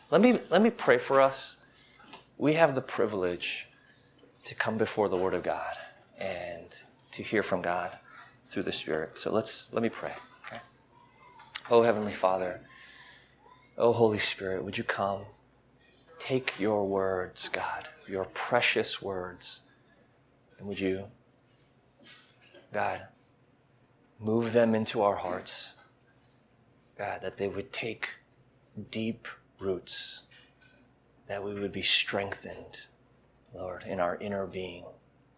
Let me pray for us. We have the privilege to come before the Word of God and to hear from God through the Spirit. So let me pray. Okay? Oh, Heavenly Father, oh, Holy Spirit, would you come? Take your words, God, your precious words, and would you, God, move them into our hearts, God, that they would take deep roots, that we would be strengthened, Lord, in our inner being.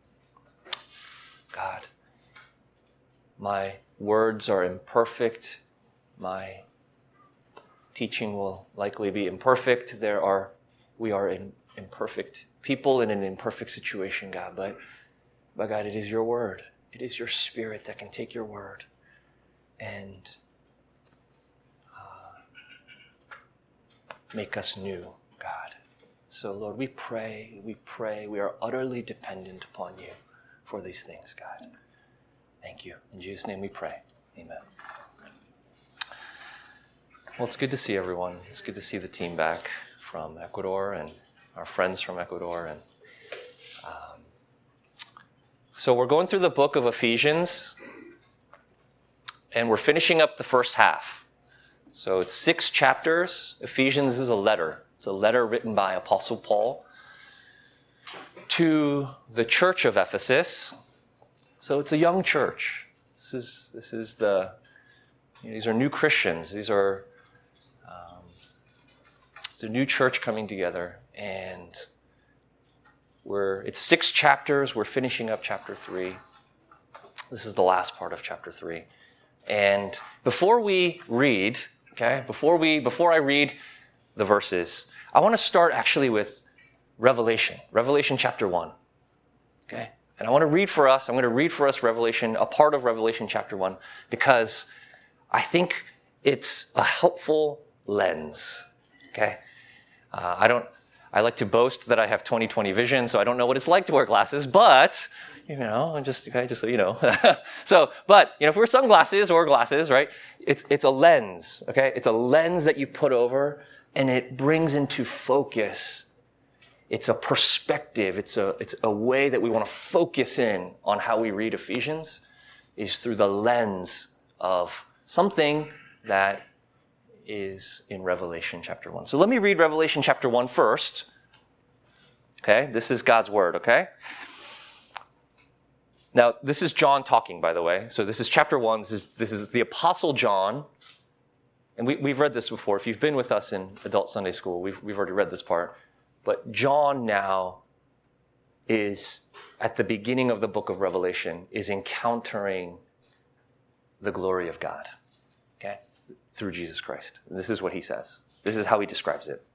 God, my words are imperfect. My teaching will likely be imperfect. We are imperfect people in an imperfect situation, God. But God, it is your word. It is your Spirit that can take your word and make us new, God. So, Lord, we pray. We are utterly dependent upon you for these things, God. Thank you. In Jesus' name we pray. Amen. Well, it's good to see everyone. It's good to see the team back from Ecuador and our friends from Ecuador. And so we're going through the book of Ephesians, and we're finishing up the first half. So it's 6 chapters. Ephesians is a letter. It's a letter written by Apostle Paul to the church of Ephesus. So it's a young church. These are new Christians. It's a new church coming together, and it's 6 chapters. We're finishing up chapter 3. This is the last part of chapter 3. And before we read, before I read the verses, I want to start actually with Revelation chapter 1. Okay? And I want to read for us, I'm going to read for us a part of Revelation chapter 1, because I think it's a helpful lens. Okay? I like to boast that I have 20/20 vision, so I don't know what it's like to wear glasses, but, just so you know. But if we're sunglasses or glasses, right, it's a lens, okay? It's a lens that you put over, and it brings into focus. It's a perspective. It's a way that we want to focus in on how we read Ephesians, is through the lens of something that is in Revelation chapter 1. So let me read Revelation chapter 1 first. Okay, this is God's word, okay? Now, this is John talking, by the way. So this is chapter 1. This is the Apostle John. And we've read this before. If you've been with us in Adult Sunday School, we've already read this part. But John now is, at the beginning of the book of Revelation, is encountering the glory of God, okay, through Jesus Christ. And this is what he says. This is how he describes it.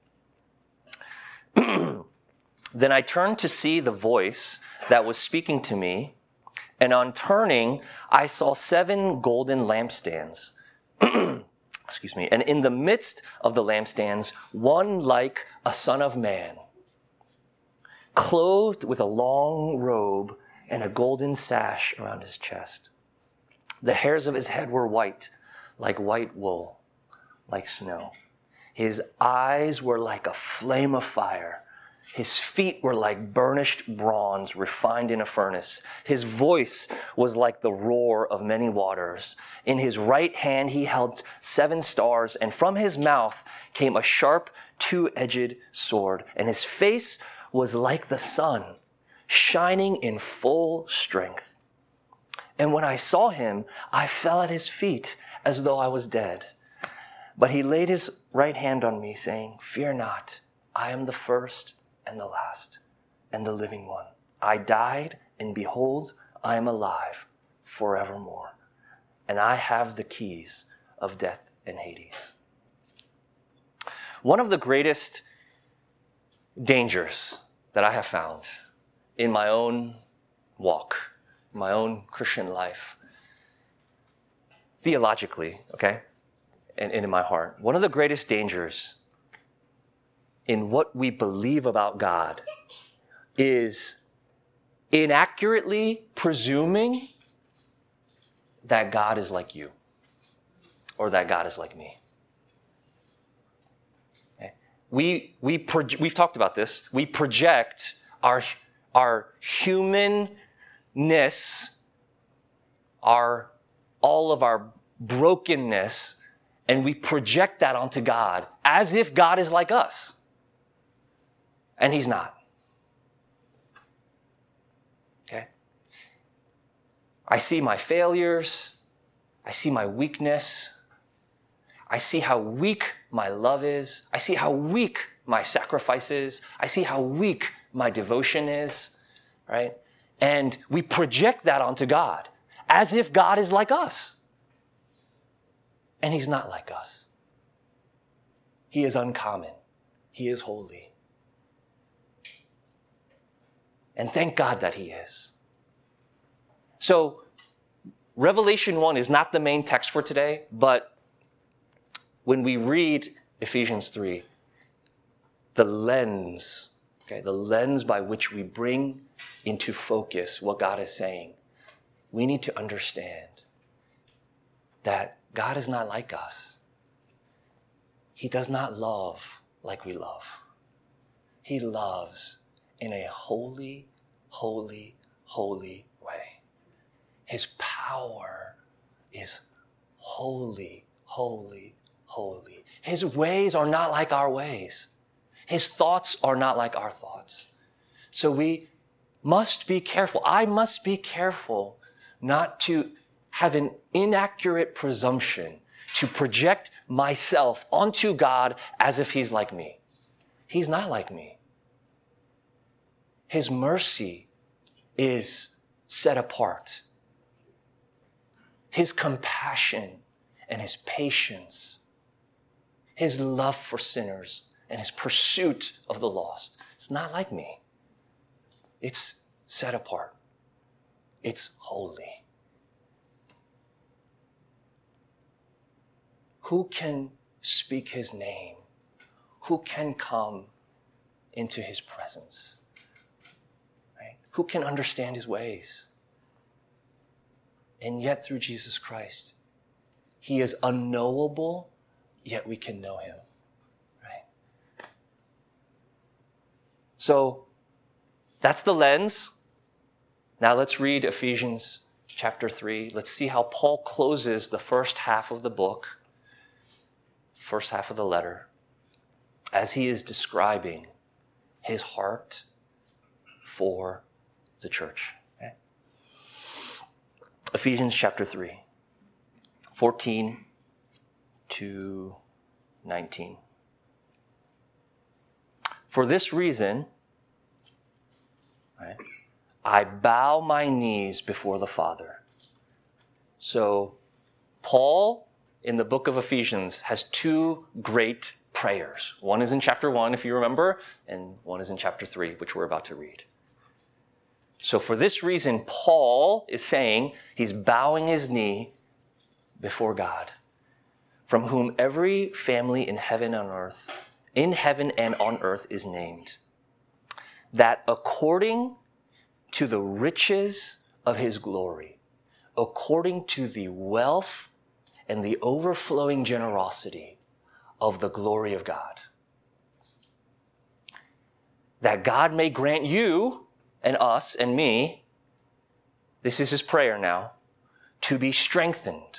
Then I turned to see the voice that was speaking to me, and on turning, I saw 7 golden lampstands. Excuse me. And in the midst of the lampstands, one like a son of man, clothed with a long robe and a golden sash around his chest. The hairs of his head were white, like white wool, like snow. His eyes were like a flame of fire. His feet were like burnished bronze refined in a furnace. His voice was like the roar of many waters. In his right hand he held 7 stars, and from his mouth came a sharp 2-edged sword. And his face was like the sun, shining in full strength. And when I saw him, I fell at his feet as though I was dead. But he laid his right hand on me, saying, "Fear not, I am the first and the last, and the living one. I died, and behold, I am alive forevermore. And I have the keys of death and Hades." One of the greatest dangers that I have found in my own walk, my own Christian life, theologically, okay, and in my heart, one of the greatest dangers in what we believe about God is inaccurately presuming that God is like you or that God is like me. Okay? we've talked about this. We project our humanness, all of our brokenness, and we project that onto God as if God is like us. And he's not. Okay? I see my failures. I see my weakness. I see how weak my love is. I see how weak my sacrifice is. I see how weak my devotion is, right? And we project that onto God as if God is like us. And he's not like us. He is uncommon. He is holy. And thank God that he is. So, Revelation 1 is not the main text for today, but when we read Ephesians 3, the lens by which we bring into focus what God is saying, we need to understand that God is not like us. He does not love like we love. He loves in a holy, holy, holy way. His power is holy, holy, holy. His ways are not like our ways. His thoughts are not like our thoughts. So we must be careful. I must be careful not to have an inaccurate presumption to project myself onto God as if he's like me. He's not like me. His mercy is set apart. His compassion and his patience, his love for sinners and his pursuit of the lost. It's not like me. It's set apart. It's holy. Who can speak his name? Who can come into his presence? Right? Who can understand his ways? And yet through Jesus Christ, he is unknowable, yet we can know him. Right? So that's the lens. Now let's read Ephesians chapter 3. Let's see how Paul closes the first half of the book, first half of the letter, as he is describing his heart for the church. Okay? Ephesians chapter 3, 14 to 19. For this reason, right, I bow my knees before the Father. So Paul, in the book of Ephesians, has two great prayers. One is in chapter 1, if you remember, and one is in chapter 3, which we're about to read. So for this reason, Paul is saying he's bowing his knee before God, from whom every family in heaven and on earth is named, that according to the riches of his glory, according to the wealth and the overflowing generosity of the glory of God, that God may grant you and us and me, this is his prayer now, to be strengthened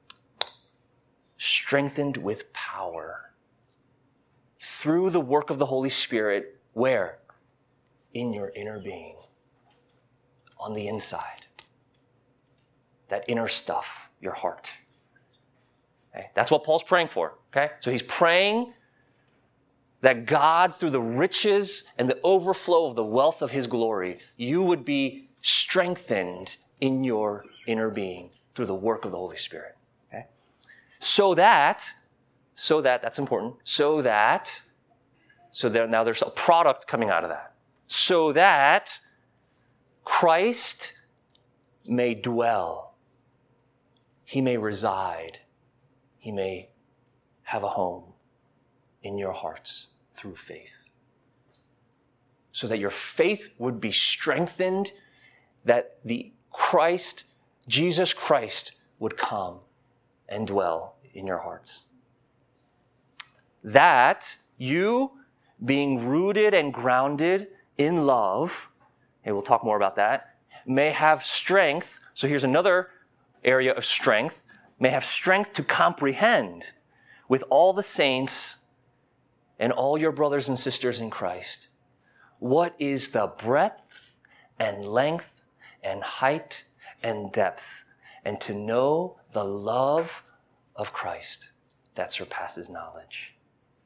with power through the work of the Holy Spirit. Where? In your inner being, on the inside. That inner stuff, your heart. Okay? That's what Paul's praying for. Okay? So he's praying that God, through the riches and the overflow of the wealth of his glory, you would be strengthened in your inner being through the work of the Holy Spirit. Okay? So that, that's important, so now there's a product coming out of that. So that Christ may dwell, he may reside, he may have a home in your hearts through faith. So that your faith would be strengthened, that Jesus Christ would come and dwell in your hearts. That you being rooted and grounded in love, and we'll talk more about that, may have strength. So here's another area of strength. May have strength to comprehend with all the saints and all your brothers and sisters in Christ what is the breadth and length and height and depth, and to know the love of Christ that surpasses knowledge,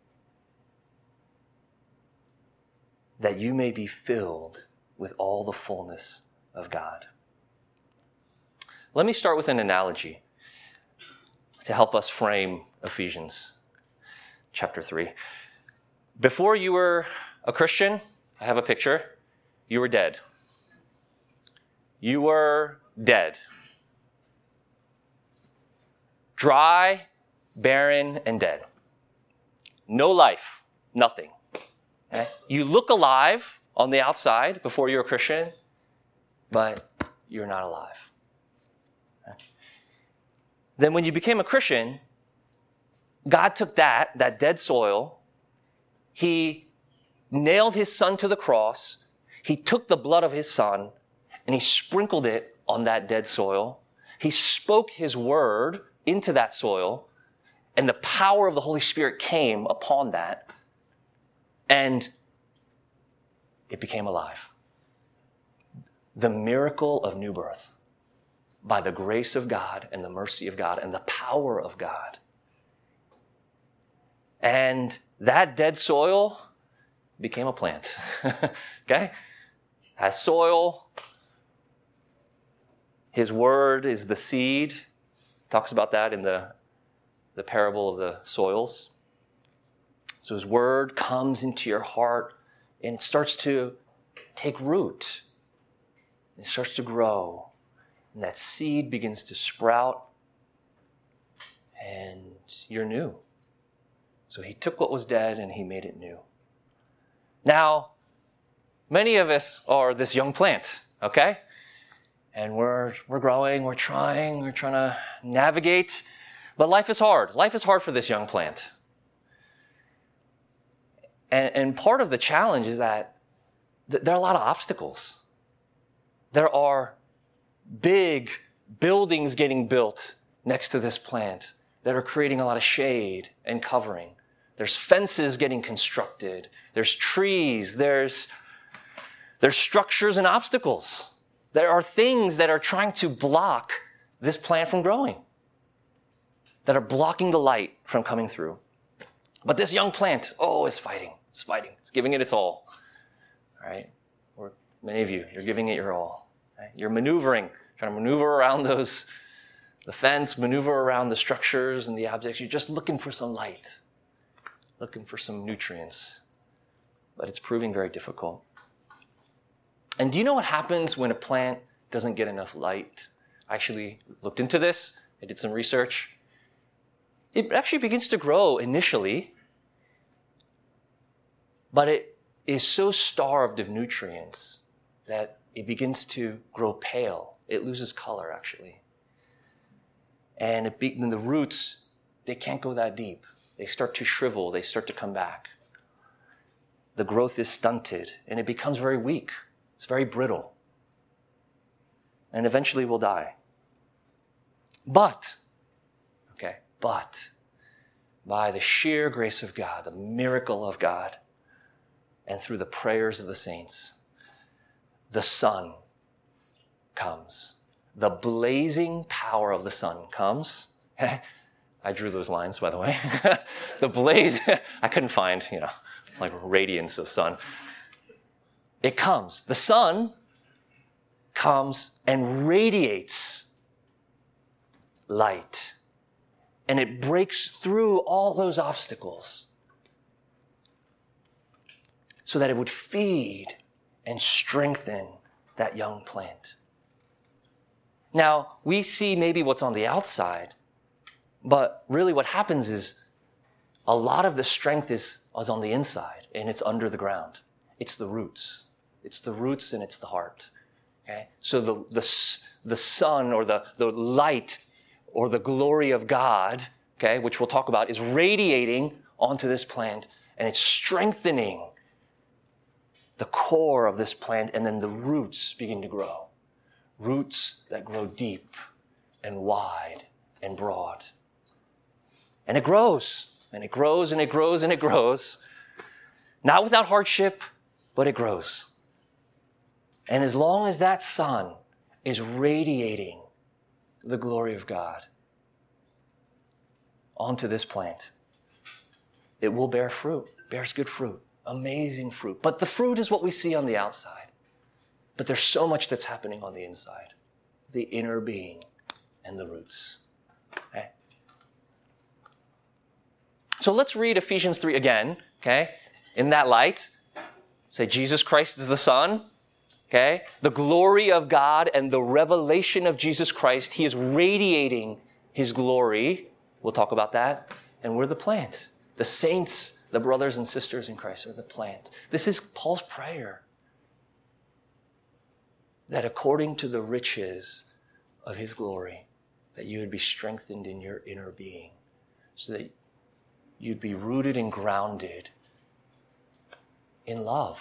that you may be filled with all the fullness of God. Let me start with an analogy to help us frame Ephesians chapter 3. Before you were a Christian, I have a picture. You were dead. You were dead. Dry, barren, and dead. No life, nothing. Okay? You look alive on the outside before you're a Christian, but you're not alive. Okay? Then when you became a Christian, God took that dead soil, He nailed His Son to the cross, He took the blood of His Son, and He sprinkled it on that dead soil. He spoke His word into that soil, and the power of the Holy Spirit came upon that, and it became alive. The miracle of new birth, by the grace of God and the mercy of God and the power of God. And that dead soil became a plant. Okay? Has soil. His word is the seed. Talks about that in the parable of the soils. So His word comes into your heart and it starts to take root. It starts to grow. And that seed begins to sprout. And you're new. So He took what was dead and He made it new. Now, many of us are this young plant, okay? And we're growing, we're trying to navigate. But life is hard. Life is hard for this young plant. And part of the challenge is that there are a lot of obstacles. There are big buildings getting built next to this plant that are creating a lot of shade and covering. There's fences getting constructed. There's trees. There's structures and obstacles. There are things that are trying to block this plant from growing, that are blocking the light from coming through. But this young plant, is fighting. It's fighting. It's giving it its all. All right? Or many of you, you're giving it your all. Right? You're maneuvering, trying to maneuver around the fence, maneuver around the structures and the objects. You're just looking for some light, looking for some nutrients. But it's proving very difficult. And do you know what happens when a plant doesn't get enough light? I actually looked into this. I did some research. It actually begins to grow initially, but it is so starved of nutrients that it begins to grow pale. It loses color, actually. And the roots, they can't go that deep. They start to shrivel. They start to come back. The growth is stunted, and it becomes very weak. It's very brittle. And eventually will die. But by the sheer grace of God, the miracle of God, and through the prayers of the saints, the sun comes. The blazing power of the sun comes. I drew those lines, by the way. The blaze, I couldn't find, like radiance of sun. It comes. The sun comes and radiates light. And it breaks through all those obstacles so that it would feed and strengthen that young plant. Now, we see maybe what's on the outside, but really what happens is a lot of the strength is on the inside, and it's under the ground. It's the roots. It's the roots and it's the heart. Okay? So the sun or the light or the glory of God, okay, which we'll talk about, is radiating onto this plant, and it's strengthening the core of this plant, and then the roots begin to grow. Roots that grow deep and wide and broad. And it grows, and it grows, and it grows, and it grows. Not without hardship, but it grows. And as long as that sun is radiating the glory of God onto this plant, it will bear fruit, bears good fruit, amazing fruit. But the fruit is what we see on the outside. But there's so much that's happening on the inside, the inner being and the roots. Okay? So let's read Ephesians 3 again, okay? In that light, say Jesus Christ is the Son, okay? The glory of God and the revelation of Jesus Christ. He is radiating his glory. We'll talk about that. And we're the plant. The saints, the brothers and sisters in Christ are the plant. This is Paul's prayer. That according to the riches of his glory, that you would be strengthened in your inner being, so that you'd be rooted and grounded in love.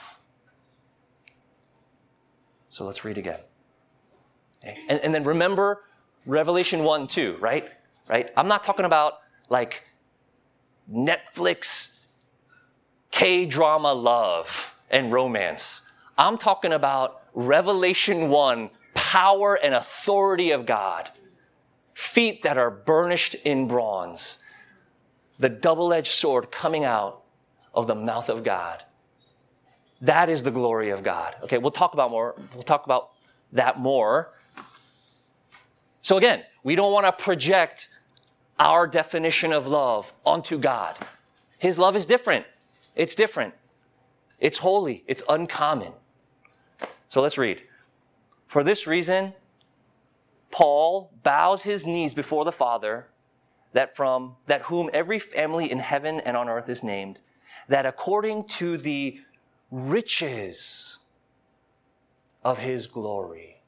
So let's read again. Okay? And then remember Revelation 1-2, right? I'm not talking about like Netflix K-drama love and romance. I'm talking about Revelation 1, power and authority of God. Feet that are burnished in bronze. The double-edged sword coming out of the mouth of God. That is the glory of God. Okay, we'll talk about that more. So again, we don't want to project our definition of love onto God. His love is different. It's different. It's holy. It's uncommon. So let's read. For this reason, Paul bows his knees before the Father, that whom every family in heaven and on earth is named, that according to the riches of his glory.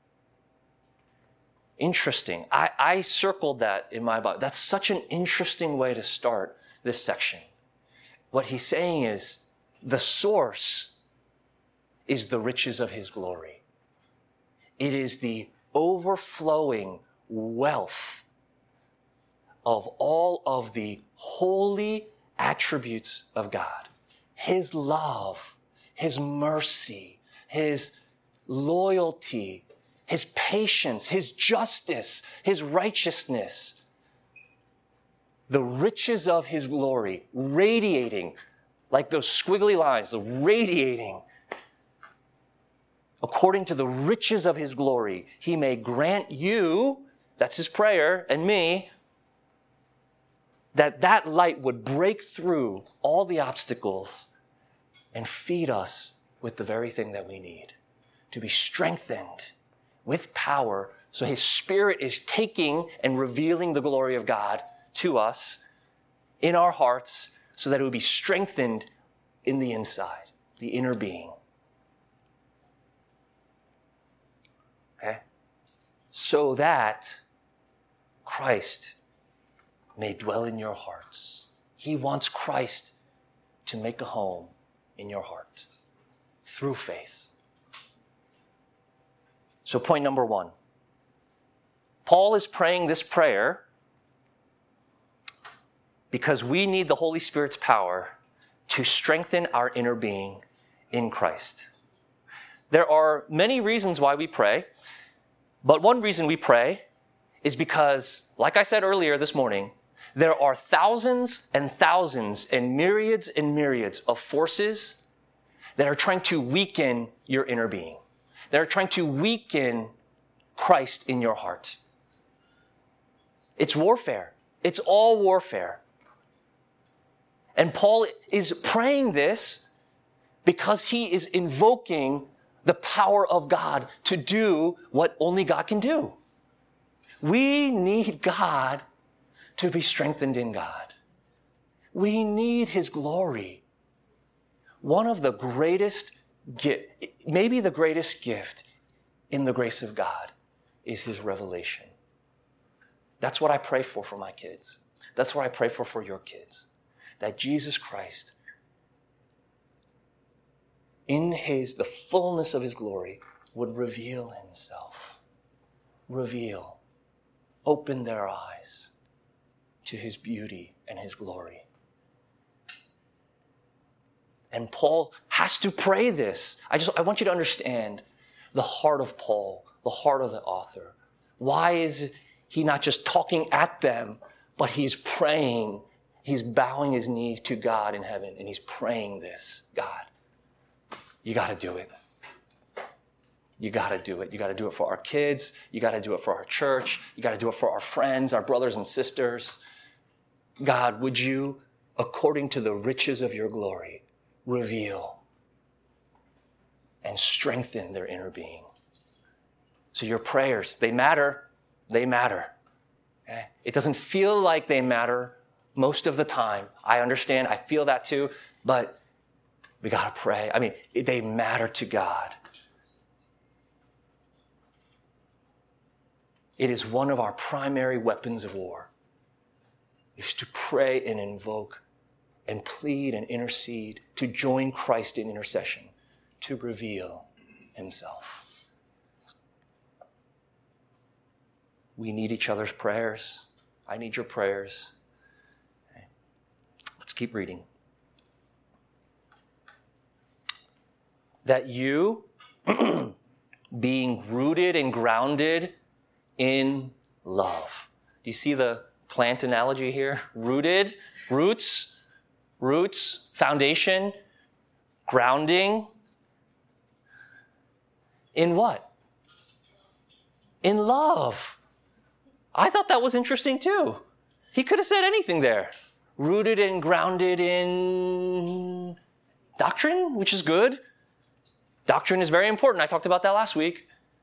Interesting. I circled that in my Bible. That's such an interesting way to start this section. What he's saying is the source is the riches of his glory. It is the overflowing wealth of all of the holy attributes of God. His love, his mercy, his loyalty, his patience, his justice, his righteousness. The riches of his glory radiating like those squiggly lines, radiating. According to the riches of his glory, he may grant you, that's his prayer, and me, that light would break through all the obstacles and feed us with the very thing that we need, to be strengthened with power. So his Spirit is taking and revealing the glory of God to us in our hearts so that it would be strengthened in the inside, the inner being. Okay? So that Christ may dwell in your hearts. He wants Christ to make a home in your heart through faith. So point number 1. Paul is praying this prayer because we need the Holy Spirit's power to strengthen our inner being in Christ. There are many reasons why we pray, but one reason we pray is because, like I said earlier this morning, there are thousands and thousands and myriads of forces that are trying to weaken your inner being. That are trying to weaken Christ in your heart. It's warfare. It's all warfare. And Paul is praying this because he is invoking the power of God to do what only God can do. We need God to be strengthened in God. We need his glory. One of the greatest maybe the greatest gift in the grace of God is his revelation. That's what I pray for my kids. That's what I pray for your kids. That Jesus Christ in the fullness of his glory, would reveal himself. Reveal. Open their eyes to his beauty and his glory. And Paul has to pray this. I want you to understand the heart of Paul, the heart of the author. Why is he not just talking at them, but he's praying. He's bowing his knee to God in heaven, and he's praying this. God, you got to do it. You got to do it. You got to do it for our kids. You got to do it for our church. You got to do it for our friends, our brothers and sisters. God, would you, according to the riches of your glory, reveal and strengthen their inner being. So your prayers, they matter. They matter. Okay? It doesn't feel like they matter most of the time. I understand. I feel that too. But we got to pray. I mean, they matter to God. It is one of our primary weapons of war, is to pray and invoke and plead and intercede, to join Christ in intercession, to reveal himself. We need each other's prayers. I need your prayers. Okay. Let's keep reading. That you, being rooted and grounded in love. Do you see the plant analogy here? Rooted, roots, foundation, grounding. In what? In love. I thought that was interesting too. He could have said anything there. Rooted and grounded in doctrine, which is good. Doctrine is very important. I talked about that last week.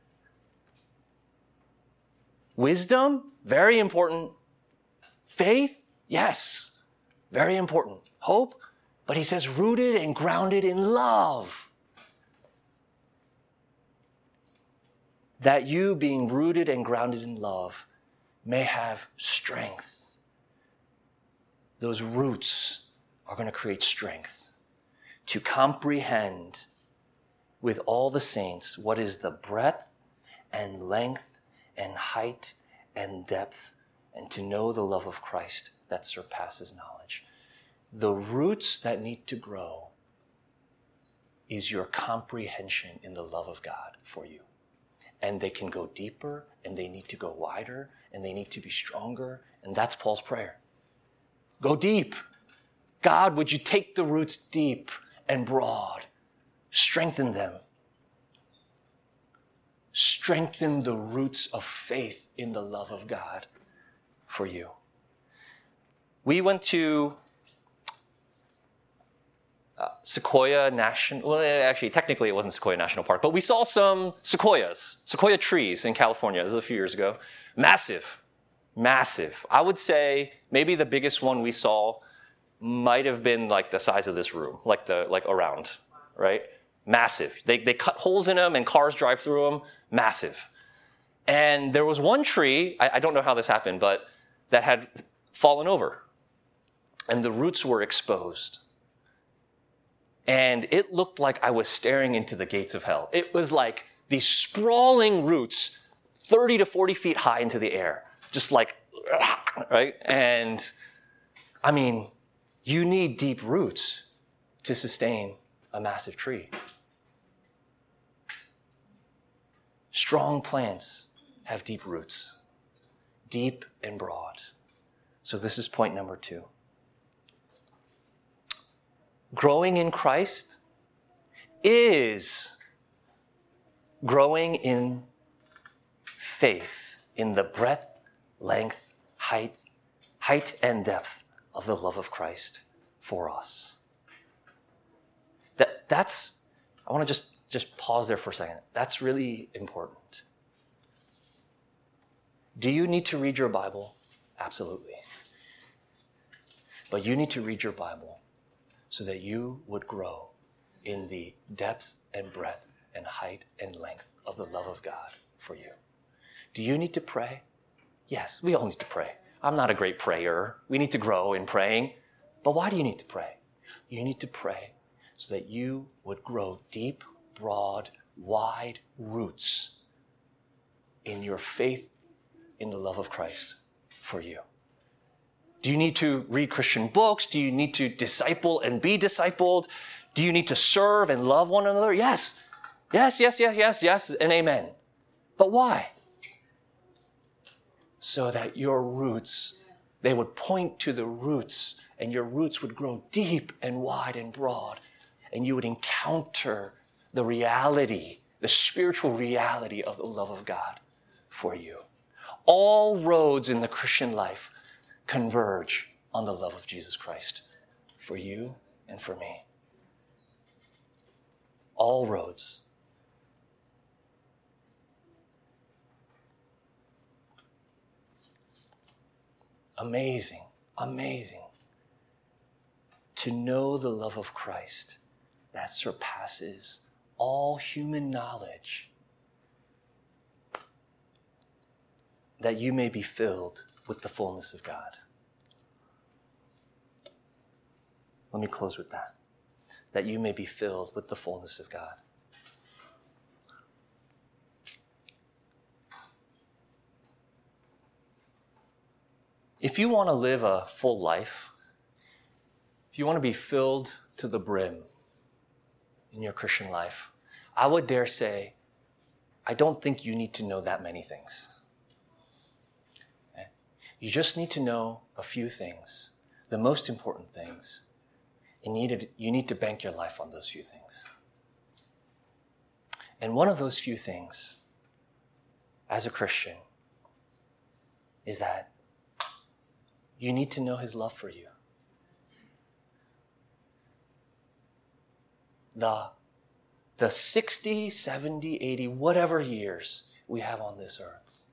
Wisdom, very important. Faith, yes, very important. Hope, but he says rooted and grounded in love. That you, being rooted and grounded in love, may have strength. Those roots are going to create strength to comprehend with all the saints what is the breadth and length and height and depth, and to know the love of Christ that surpasses knowledge. The roots that need to grow is your comprehension in the love of God for you. And they can go deeper, and they need to go wider, and they need to be stronger, and that's Paul's prayer. Go deep. God, would you take the roots deep and broad? Strengthen them. Strengthen the roots of faith in the love of God for you. We went to Sequoia National, well, actually, technically it wasn't Sequoia National Park, but we saw some sequoia trees in California. This was a few years ago. Massive. I would say maybe the biggest one we saw might have been like the size of this room, like around, right? Massive. They cut holes in them and cars drive through them. Massive. And there was one tree, I don't know how this happened, but that had fallen over. And the roots were exposed. And it looked like I was staring into the gates of hell. It was like these sprawling roots, 30 to 40 feet high into the air. Just like, right? And I mean, you need deep roots to sustain a massive tree. Strong plants have deep roots, deep and broad. So this is point number 2. Growing in Christ is growing in faith, in the breadth, length, height and depth of the love of Christ for us. That's, I want to just pause there for a second. That's really important. Do you need to read your Bible? Absolutely. But you need to read your Bible so that you would grow in the depth and breadth and height and length of the love of God for you. Do you need to pray? Yes, we all need to pray. I'm not a great prayer. We need to grow in praying. But why do you need to pray? You need to pray so that you would grow deep, broad, wide roots in your faith in the love of Christ for you. Do you need to read Christian books? Do you need to disciple and be discipled? Do you need to serve and love one another? Yes. Yes, and amen. But why? So that your roots, they would point to the roots, and your roots would grow deep and wide and broad, and you would encounter the reality, the spiritual reality of the love of God for you. All roads in the Christian life converge on the love of Jesus Christ for you and for me. All roads. Amazing, amazing to know the love of Christ that surpasses all human knowledge, that you may be filled with the fullness of God. Let me close with that. That you may be filled with the fullness of God. If you want to live a full life, if you want to be filled to the brim in your Christian life, I would dare say, I don't think you need to know that many things. Okay? You just need to know a few things, the most important things. And you need to bank your life on those few things. And one of those few things, as a Christian, is that you need to know his love for you. The 60, 70, 80, whatever years we have on this earth,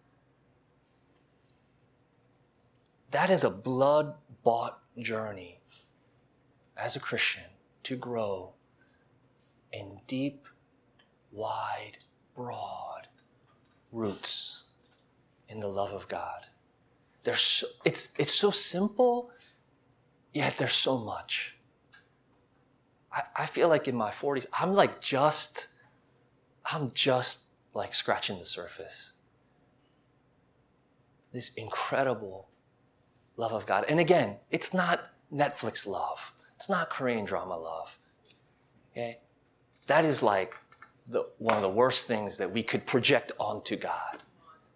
that is a blood-bought journey as a Christian to grow in deep, wide, broad roots in the love of God. It's so simple, yet there's so much. I feel like in my 40s, I'm just like scratching the surface. This incredible love of God. And again, it's not Netflix love. It's not Korean drama love. Okay? That is like one of the worst things that we could project onto God.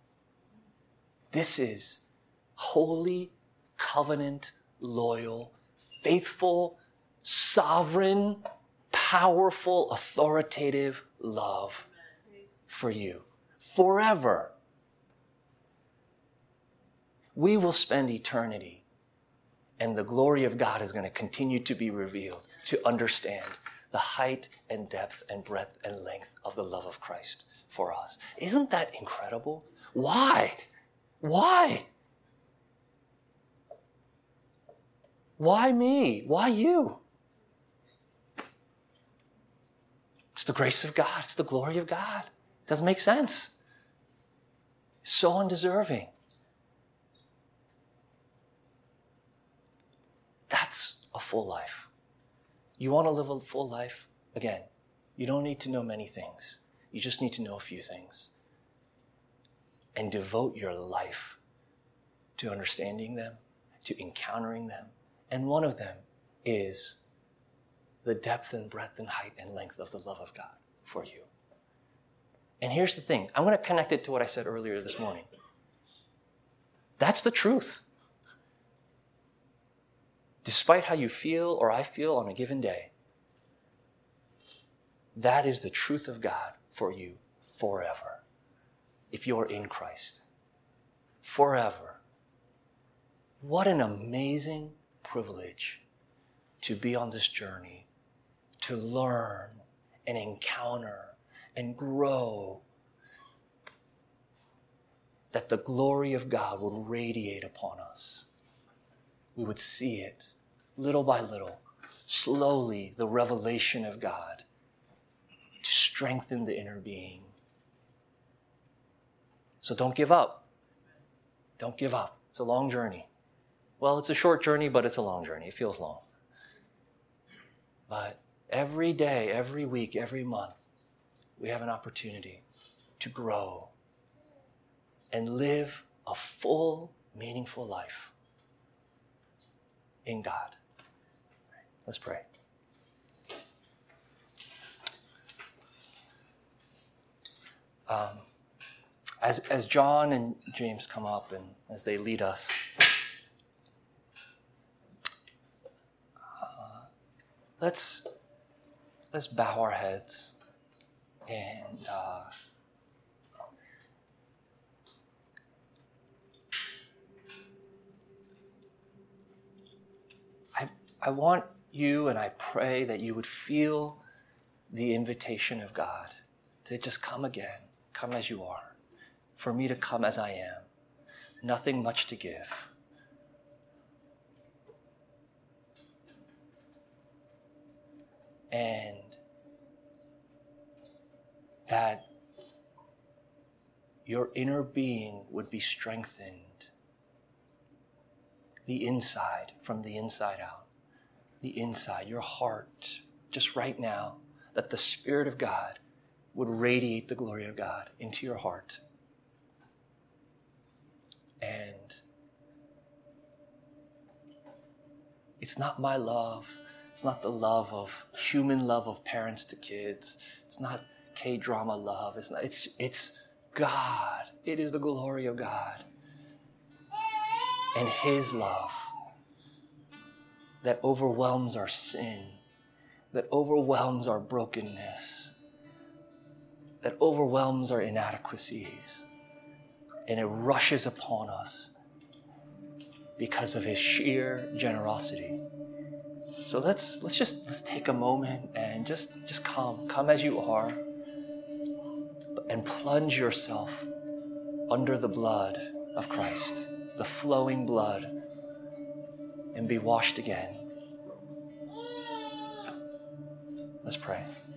This is holy, covenant, loyal, faithful, sovereign, powerful, authoritative love for you forever. We will spend eternity, and the glory of God is going to continue to be revealed to understand the height and depth and breadth and length of the love of Christ for us. Isn't that incredible? Why? Why? Why me? Why you? It's the grace of God. It's the glory of God. It doesn't make sense. It's so undeserving. That's a full life. You want to live a full life? Again, you don't need to know many things. You just need to know a few things. And devote your life to understanding them, to encountering them. And one of them is the depth and breadth and height and length of the love of God for you. And here's the thing. I'm going to connect it to what I said earlier this morning. That's the truth. Despite how you feel or I feel on a given day, that is the truth of God for you forever. If you're in Christ. Forever. What an amazing privilege to be on this journey, to learn and encounter and grow, that the glory of God would radiate upon us. We would see it little by little, slowly, the revelation of God to strengthen the inner being. So don't give up. Don't give up. It's a long journey. Well, it's a short journey, but it's a long journey. It feels long. But every day, every week, every month, we have an opportunity to grow and live a full, meaningful life in God. Let's pray. As John and James come up and as they lead us, let's bow our heads and I want you, and I pray that you would feel the invitation of God to just come again, come as you are, for me to come as I am, nothing much to give. And that your inner being would be strengthened, the inside, from the inside out. The inside, your heart, just right now, that the Spirit of God would radiate the glory of God into your heart. And it's not my love. It's not the love of human love of parents to kids. It's not K-drama love. It's God. It is the glory of God and His love that overwhelms our sin, that overwhelms our brokenness, that overwhelms our inadequacies, and it rushes upon us because of His sheer generosity. So let's take a moment and just come as you are, and plunge yourself under the blood of Christ, the flowing blood, and be washed again. Let's pray.